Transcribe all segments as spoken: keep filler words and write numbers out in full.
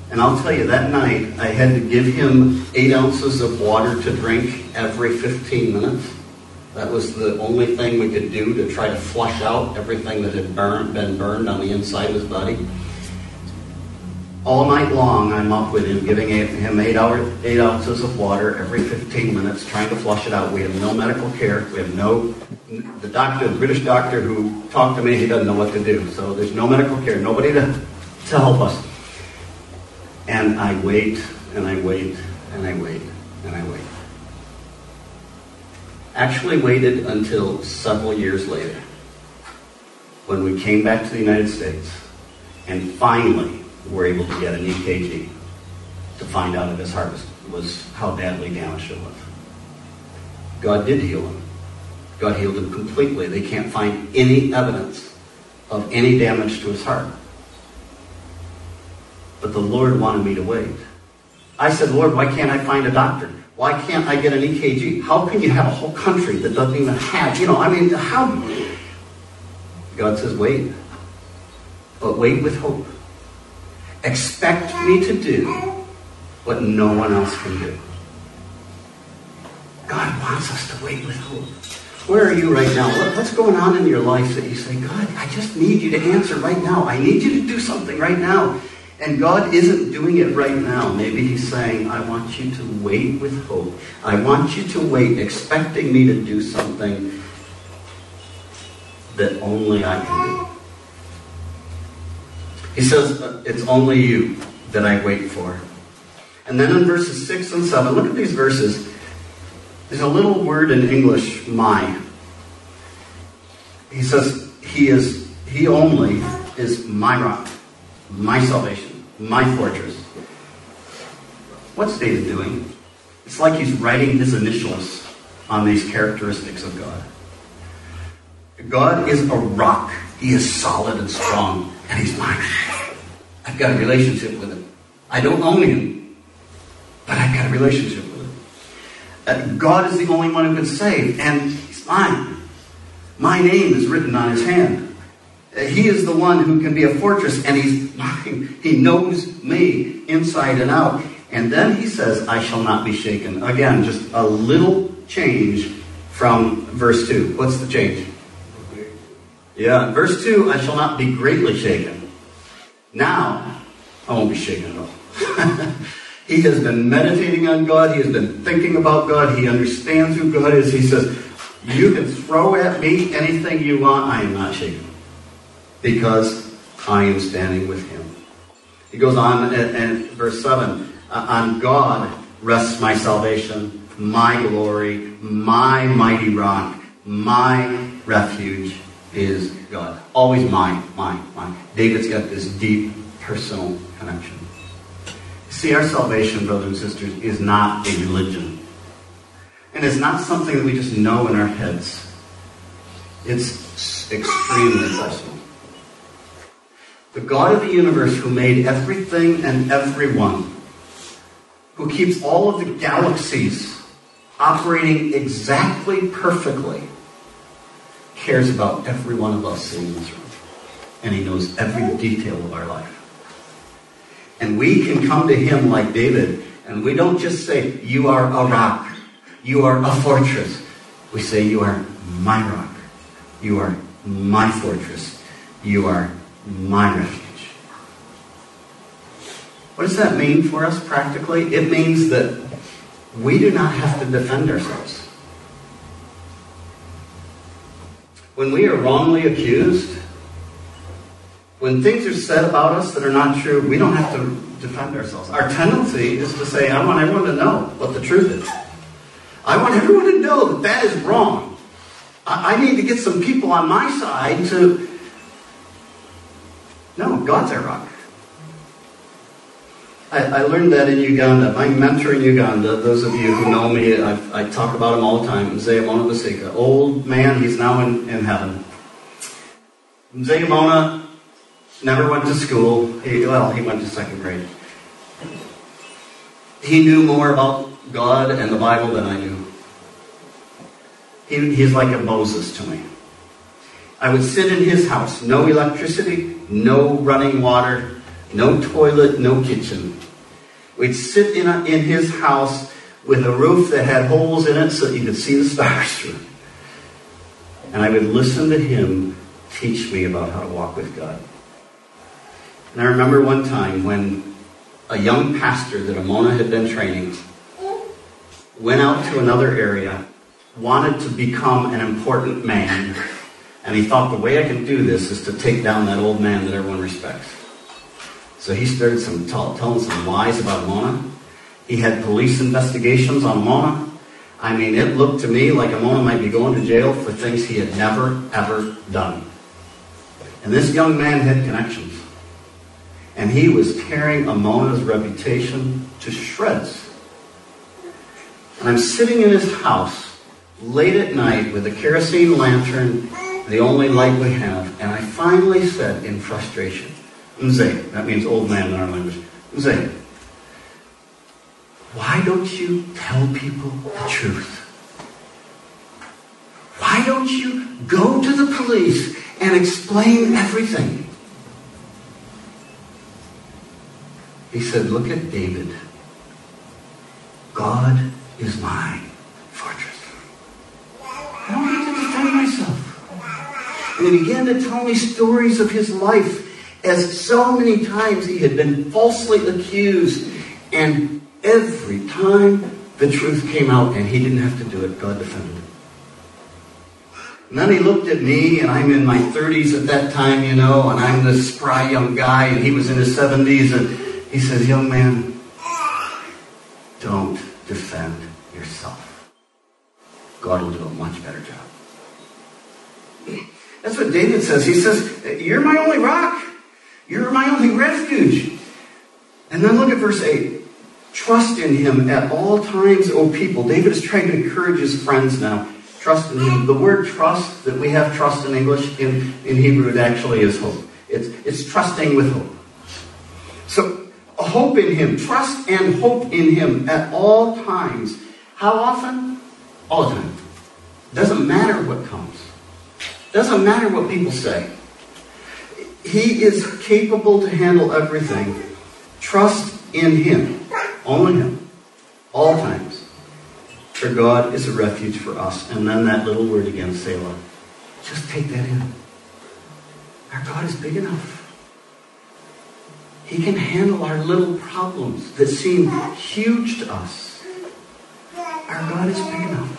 And I'll tell you, that night, I had to give him eight ounces of water to drink every fifteen minutes. That was the only thing we could do to try to flush out everything that had burned, been burned on the inside of his body. All night long, I'm up with him, giving him eight, hour, eight ounces of water every fifteen minutes, trying to flush it out. We have no medical care. We have no... The doctor, the British doctor who talked to me, he doesn't know what to do. So there's no medical care, nobody to, to help us. And I wait, and I wait, and I wait, and I wait. Actually waited until several years later, when we came back to the United States, and finally were able to get an E K G to find out if his heart was, was how badly damaged it was. God did heal him. God healed him completely. They can't find any evidence of any damage to his heart. But the Lord wanted me to wait. I said, Lord, why can't I find a doctor? Why can't I get an E K G? How can you have a whole country that doesn't even have, you know, I mean, how? God says, wait. But wait with hope. Expect me to do what no one else can do. God wants us to wait with hope. Where are you right now? What, what's going on in your life that you say, God, I just need you to answer right now. I need you to do something right now. And God isn't doing it right now. Maybe he's saying, I want you to wait with hope. I want you to wait, expecting me to do something that only I can do. He says, it's only you that I wait for. And then in verses six and seven, look at these verses. There's a little word in English, my. He says, he is, he only is my rock, my salvation, my fortress. What's David doing? It's like he's writing his initials on these characteristics of God. God is a rock. He is solid and strong, and he's mine. I've got a relationship with him. I don't own him, but I've got a relationship with him. Uh, God is the only one who can save, and he's mine. My name is written on his hand. Uh, he is the one who can be a fortress, and he's mine. He knows me inside and out. And then he says, I shall not be shaken. Again, just a little change from verse two. What's the change? Yeah, verse two, I shall not be greatly shaken. Now, I won't be shaken at all. He has been meditating on God. He has been thinking about God. He understands who God is. He says, you can throw at me anything you want. I am not shaken. Because I am standing with him. He goes on in verse seven. On God rests my salvation, my glory, my mighty rock, my refuge is God. Always mine, mine, mine. David's got this deep personal connection. See, our salvation, brothers and sisters, is not a religion. And it's not something that we just know in our heads. It's extremely personal. The God of the universe who made everything and everyone, who keeps all of the galaxies operating exactly perfectly, cares about every one of us in this room. And he knows every detail of our life. And we can come to him like David, and we don't just say, you are a rock, you are a fortress. We say, you are my rock, you are my fortress, you are my refuge. What does that mean for us practically? It means that we do not have to defend ourselves. When we are wrongly accused, when things are said about us that are not true, we don't have to defend ourselves. Our tendency is to say, I want everyone to know what the truth is. I want everyone to know that that is wrong. I, I need to get some people on my side to... No, God's our rock. I, I learned that in Uganda. My mentor in Uganda, those of you who know me, I, I talk about him all the time, Nzeyamona Basika. Old man, he's now in, in heaven. Nzeyamona never went to school. He, well, he went to second grade. He knew more about God and the Bible than I knew. He, he's like a Moses to me. I would sit in his house. No electricity, no running water, No toilet, no kitchen. We'd sit in, a, in his house with a roof that had holes in it so that you could see the stars through. And I would listen to him teach me about how to walk with God. And I remember one time when a young pastor that Amona had been training went out to another area, wanted to become an important man, and he thought the way I can do this is to take down that old man that everyone respects. So he started some t- telling some lies about Amona. He had police investigations on Amona. I mean, it looked to me like Amona might be going to jail for things he had never, ever done. And this young man had connections. And he was tearing Amona's reputation to shreds. And I'm sitting in his house late at night with a kerosene lantern, the only light we have, and I finally said in frustration, Mzee, that means old man in our language, Mzee, why don't you tell people the truth? Why don't you go to the police and explain everything? He said, look at David. God is my fortress. I don't have to defend myself. And he began to tell me stories of his life, as so many times he had been falsely accused, and every time the truth came out and he didn't have to do it, God defended it. And then he looked at me, and I'm in my thirties at that time, you know, and I'm this spry young guy, and he was in his seventies, and he says, young man, don't defend yourself. God will do a much better job. That's what David says. He says, you're my only rock. You're my only refuge. And then look at verse eight. Trust in him at all times, O people. David is trying to encourage his friends now. Trust in him. The word trust that we have trust in English, in, in Hebrew, it actually is hope. It's, it's trusting with hope. So, hope in him. Trust and hope in him at all times. How often? All the time. Doesn't matter what comes. Doesn't matter what people say. He is capable to handle everything. Trust in him. Only him. All times. For God is a refuge for us. And then that little word again, Selah. Just take that in. Our God is big enough. He can handle our little problems that seem huge to us. Our God is big enough.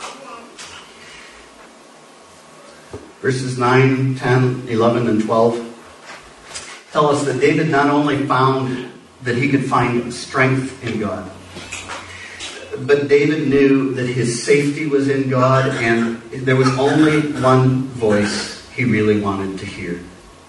Verses nine, ten, eleven, and twelve tell us that David not only found that he could find strength in God, but David knew that his safety was in God, and there was only one voice he really wanted to hear.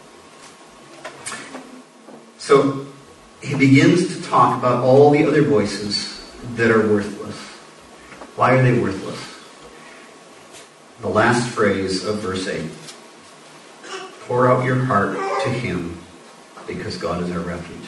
So he begins to talk about all the other voices that are worthless. Why are they worthless? The last phrase of verse eight. Pour out your heart to him, because God is our refuge.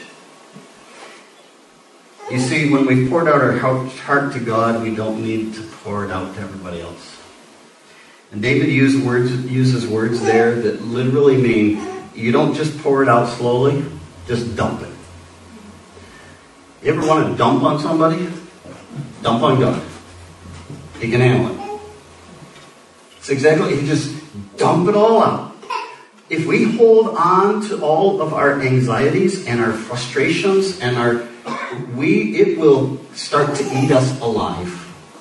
You see, when we've poured out our heart to God, we don't need to pour it out to everybody else. And David used words, uses words there that literally mean you don't just pour it out slowly, just dump it. You ever want to dump on somebody? Dump on God. He can handle it. It's exactly, you just dump it all out. If we hold on to all of our anxieties and our frustrations and our, we, it will start to eat us alive.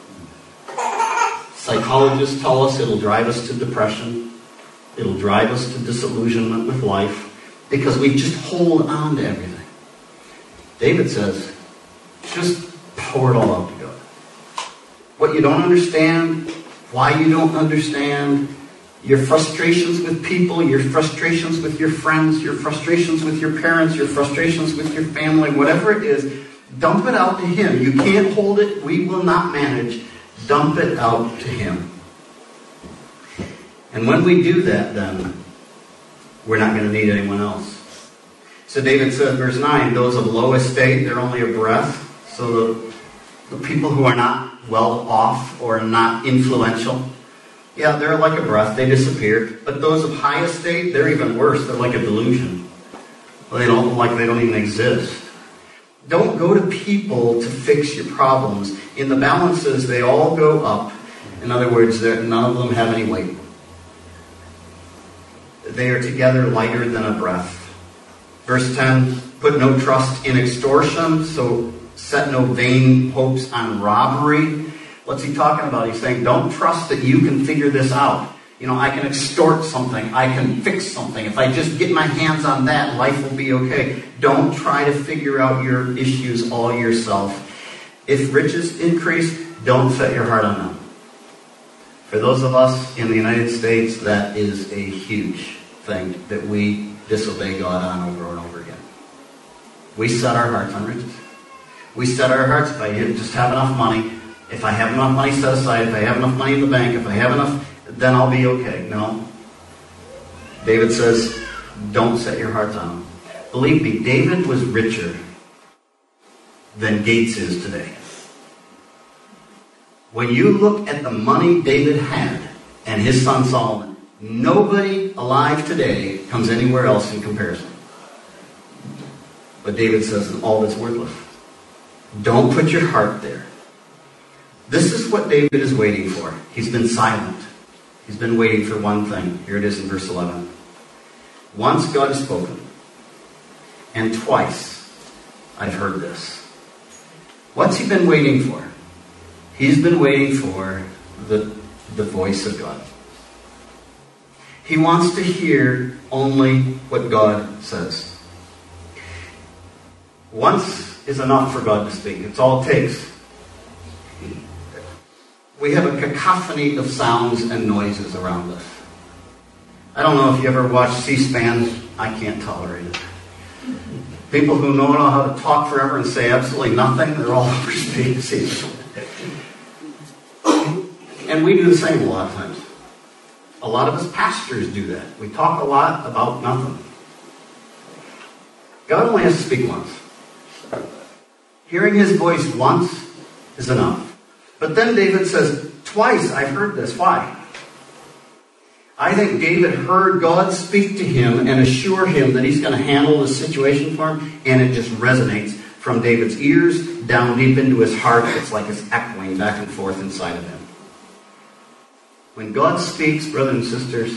Psychologists tell us it'll drive us to depression. It'll drive us to disillusionment with life because we just hold on to everything. David says, just pour it all out to God. What you don't understand, why you don't understand, your frustrations with people, your frustrations with your friends, your frustrations with your parents, your frustrations with your family, whatever it is, dump it out to him. You can't hold it. We will not manage. Dump it out to him. And when we do that, then, we're not going to need anyone else. So David said, verse nine, those of low estate, they're only a breath. So the, the people who are not well off or not influential, yeah, they're like a breath. They disappear. But those of high estate, they're even worse. They're like a delusion. Well, they don't like they don't even exist. Don't go to people to fix your problems. In the balances, they all go up. In other words, none of them have any weight. They are together lighter than a breath. Verse ten, put no trust in extortion, so set no vain hopes on robbery. What's he talking about? He's saying, don't trust that you can figure this out. You know, I can extort something. I can fix something. If I just get my hands on that, life will be okay. Don't try to figure out your issues all yourself. If riches increase, don't set your heart on them. For those of us in the United States, that is a huge thing that we disobey God on over and over again. We set our hearts on riches. We set our hearts, if I just have enough money, if I have enough money set aside, if I have enough money in the bank, if I have enough, then I'll be okay. No. David says, don't set your hearts on them. Believe me, David was richer than Gates is today. When you look at the money David had and his son Solomon, nobody alive today comes anywhere else in comparison. But David says, all that's worthless. Don't put your heart there. This is what David is waiting for. He's been silent. He's been waiting for one thing. Here it is in verse eleven. Once God has spoken, and twice I've heard this. What's he been waiting for? He's been waiting for the, the voice of God. He wants to hear only what God says. Once is enough for God to speak. It's all it takes. We have a cacophony of sounds and noises around us. I don't know if you ever watch C-SPAN. I can't tolerate it. People who know how to talk forever and say absolutely nothing, they're all over C-SPAN. And we do the same a lot of times. A lot of us pastors do that. We talk a lot about nothing. God only has to speak once. Hearing his voice once is enough. But then David says, twice I've heard this. Why? I think David heard God speak to him and assure him that he's going to handle the situation for him, and it just resonates from David's ears down deep into his heart. It's like it's echoing back and forth inside of him. When God speaks, brothers and sisters,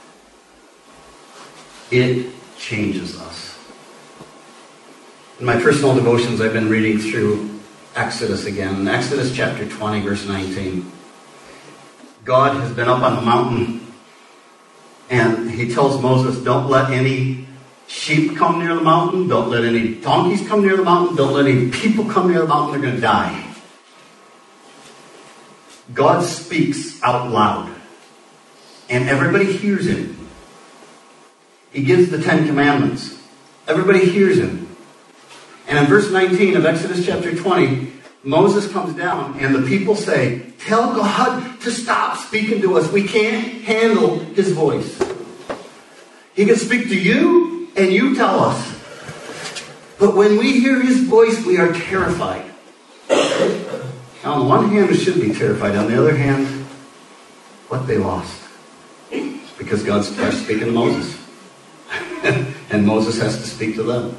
it changes us. In my personal devotions, I've been reading through Exodus again. Exodus chapter twenty, verse nineteen. God has been up on the mountain, and he tells Moses, don't let any sheep come near the mountain. Don't let any donkeys come near the mountain. Don't let any people come near the mountain. They're going to die. God speaks out loud, and everybody hears him. He gives the Ten Commandments. Everybody hears him. And in verse nineteen of Exodus chapter twenty, Moses comes down and the people say, tell God to stop speaking to us. We can't handle his voice. He can speak to you and you tell us. But when we hear his voice, we are terrified. Now, on the one hand, we should be terrified. On the other hand, what they lost. Because God's speaking to Moses. And Moses has to speak to them.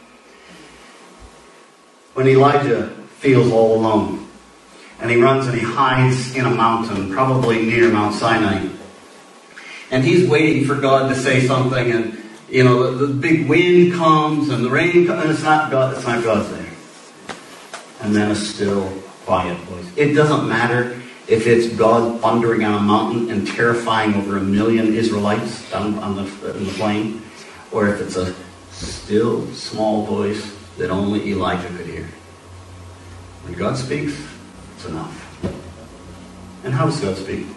When Elijah feels all alone, and he runs and he hides in a mountain, probably near Mount Sinai, and he's waiting for God to say something, and you know the, the big wind comes and the rain comes, and it's not God. It's not God there. And then a still, quiet voice. It doesn't matter if it's God thundering on a mountain and terrifying over a million Israelites down on the, in the plain, or if it's a still, small voice that only Elijah could hear. When God speaks, it's enough. And how does God speak?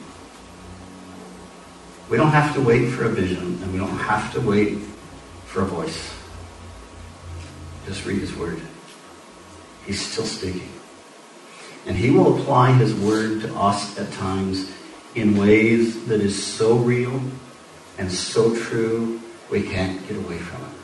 We don't have to wait for a vision, and we don't have to wait for a voice. Just read his word. He's still speaking. And he will apply his word to us at times in ways that is so real and so true, we can't get away from it.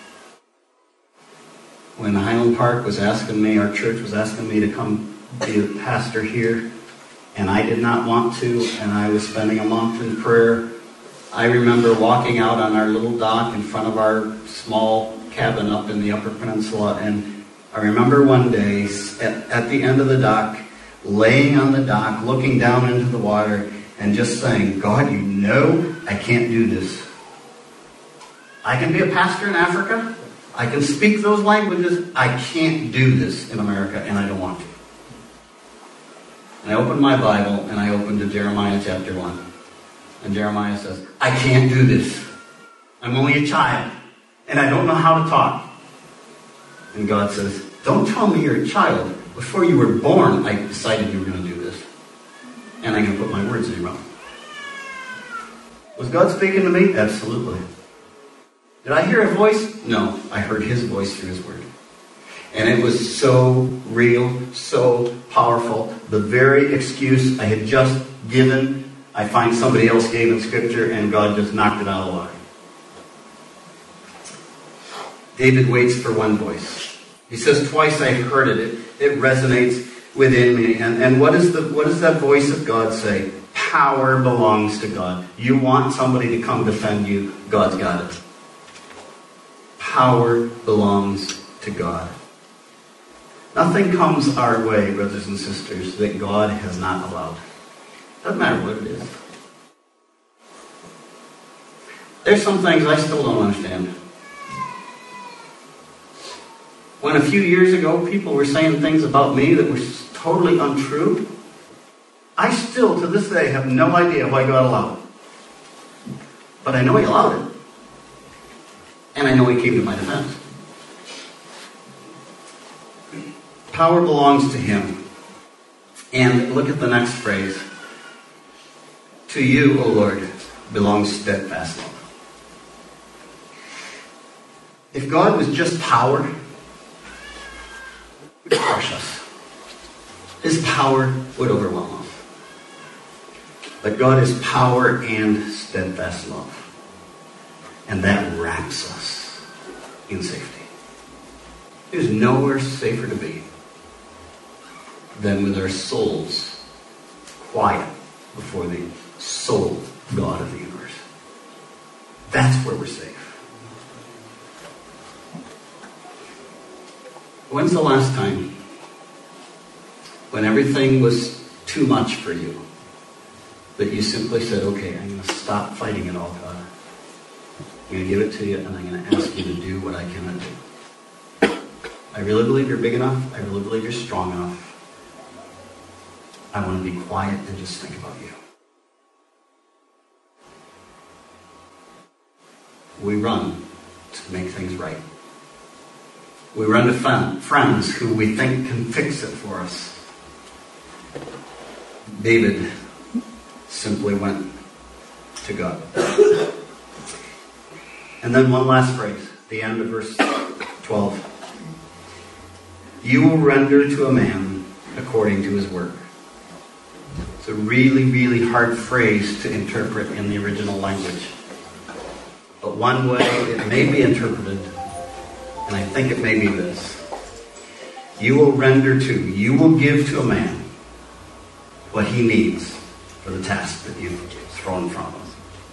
When Highland Park was asking me, our church was asking me to come be a pastor here, and I did not want to, and I was spending a month in prayer, I remember walking out on our little dock in front of our small cabin up in the Upper Peninsula, and I remember one day at, at the end of the dock, laying on the dock, looking down into the water, and just saying, God, you know I can't do this. I can be a pastor in Africa. I can speak those languages. I can't do this in America, and I don't want to. And I opened my Bible, and I opened to Jeremiah chapter one. And Jeremiah says, I can't do this. I'm only a child, and I don't know how to talk. And God says, don't tell me you're a child. Before you were born, I decided you were going to do this. And I'm going to put my words in your mouth. Was God speaking to me? Absolutely. Did I hear a voice? No, I heard his voice through his word. And it was so real, so powerful. The very excuse I had just given, I find somebody else gave in Scripture, and God just knocked it out of the water. David waits for one voice. He says, twice I heard it. It, it resonates within me. And, and what, is the, what does that voice of God say? Power belongs to God. You want somebody to come defend you, God's got it. Power belongs to God. Nothing comes our way, brothers and sisters, that God has not allowed. Doesn't matter what it is. There's some things I still don't understand. When a few years ago people were saying things about me that were totally untrue, I still, to this day, have no idea why God allowed it. But I know he allowed it. And I know he came to my defense. Power belongs to him. And look at the next phrase. To you, O Lord, belongs steadfast love. If God was just power, he would crush us. His power would overwhelm us. But God is power and steadfast love. And that wraps us in safety. There's nowhere safer to be than with our souls quiet before the sole God of the universe. That's where we're safe. When's the last time when everything was too much for you that you simply said, okay, I'm going to stop fighting it all, God. I'm going to give it to you, and I'm going to ask you to do what I cannot do. I really believe you're big enough. I really believe you're strong enough. I want to be quiet and just think about you. We run to make things right. We run to friends who we think can fix it for us. David simply went to God. And then one last phrase, the end of verse twelve. You will render to a man according to his work. It's a really, really hard phrase to interpret in the original language. But one way it may be interpreted, and I think it may be this. You will render to, you will give to a man what he needs for the task that you've thrown in front of him.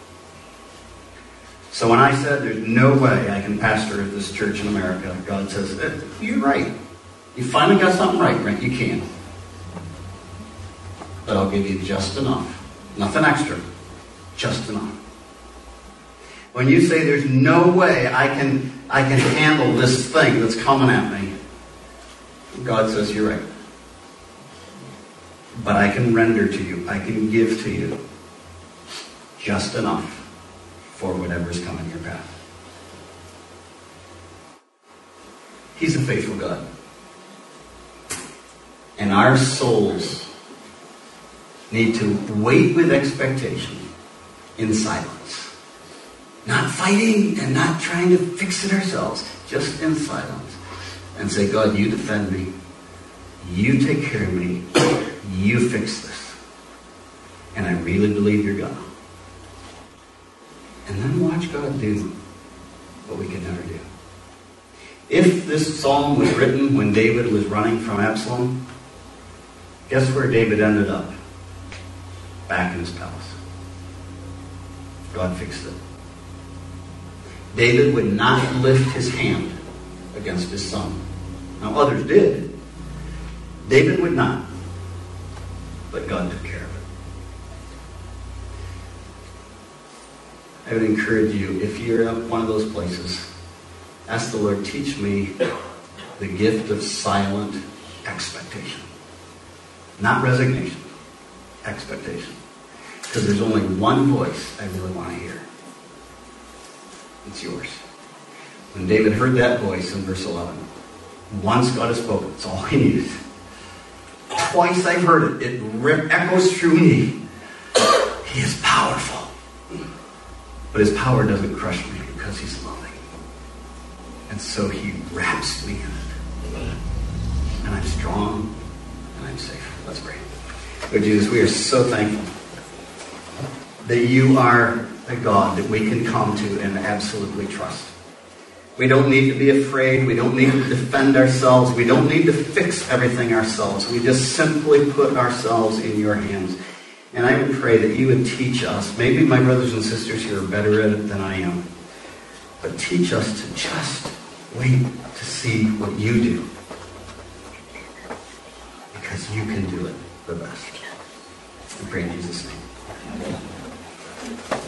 So when I said there's no way I can pastor at this church in America, God says, eh, you're right. You finally got something right, Brent. You can. But I'll give you just enough. Nothing extra. Just enough. When you say there's no way I can I can handle this thing that's coming at me, God says you're right. But I can render to you, I can give to you just enough for whatever's coming your path. He's a faithful God. And our souls need to wait with expectation in silence. Not fighting and not trying to fix it ourselves. Just in silence. And say, God, you defend me. You take care of me. You fix this. And I really believe you're God. And then watch God do what we can never do. If this psalm was written when David was running from Absalom, guess where David ended up? Back in his palace. God fixed it. David would not lift his hand against his son. Now others did. David would not. But God took care of it. I would encourage you, if you're in one of those places, ask the Lord, teach me the gift of silent expectation. Not resignation. Expectation. Because there's only one voice I really want to hear. It's yours. When David heard that voice in verse eleven, once God has spoken, it's all he needed. Twice I've heard it. It rip, echoes through me. He is powerful. But his power doesn't crush me because he's loving. And so he wraps me in it. And I'm strong and I'm safe. Let's pray. Lord Jesus, we are so thankful that you are a God that we can come to and absolutely trust. We don't need to be afraid. We don't need to defend ourselves. We don't need to fix everything ourselves. We just simply put ourselves in your hands. And I would pray that you would teach us. Maybe my brothers and sisters here are better at it than I am. But teach us to just wait to see what you do. Because you can do it the best. I pray in Jesus' name.